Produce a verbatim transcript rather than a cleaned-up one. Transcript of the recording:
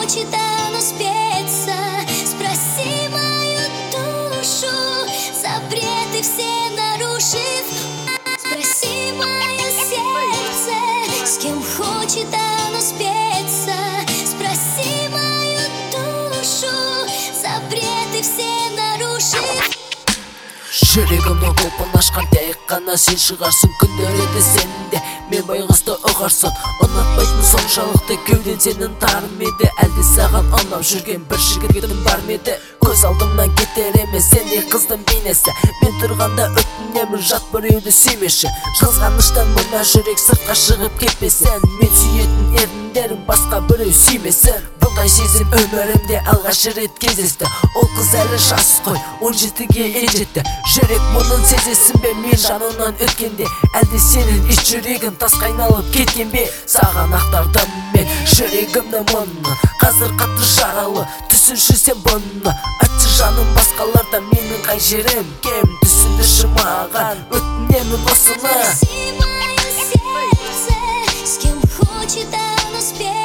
хочет оно спеться. Спроси мою душу, запреты все нарушив. Спроси мое сердце, с кем хочет оно спеться. Спроси мою душу, запреты все нарушив. Жүрегімнің құлпын ашқан тек қана сен шығарсың. Күндер еді сенде мен байғұсты ұғарсың. Ұнатпайтын соншалықты кеуден сенің тарым еді. Әлде саған ұнап жүрген бір жігітім бар ма еді? Көз алдымнан кетер емес сендей қыздың бейнесі. Мен тұрғанда өтінемін жат біреуді сүймеші. Қызғаныштан мына жүрек сыртқа шығып кетпесін. Мен сүйетін еріндерім басқа біреу сүймесін. Бұндай сезім өмірімде алғаш рет кездесті. Ол қыз әлі жас қой, он жетіге елжетті. Жүрек мұнын сезесің бе мен жанынан өткенде? Әлде сенің іш жүрегің тасқа айналып кеткен бе? Саған ақтардым мен жүрегімді мұны, қазір қатты жаралы. Түсінші сен бұны, айтшы жаным басқаларда менің қай жерім кем? Түсіндірші маған, өтінемін осыны. Спроси мое сердце, с кем хочет оно спеть.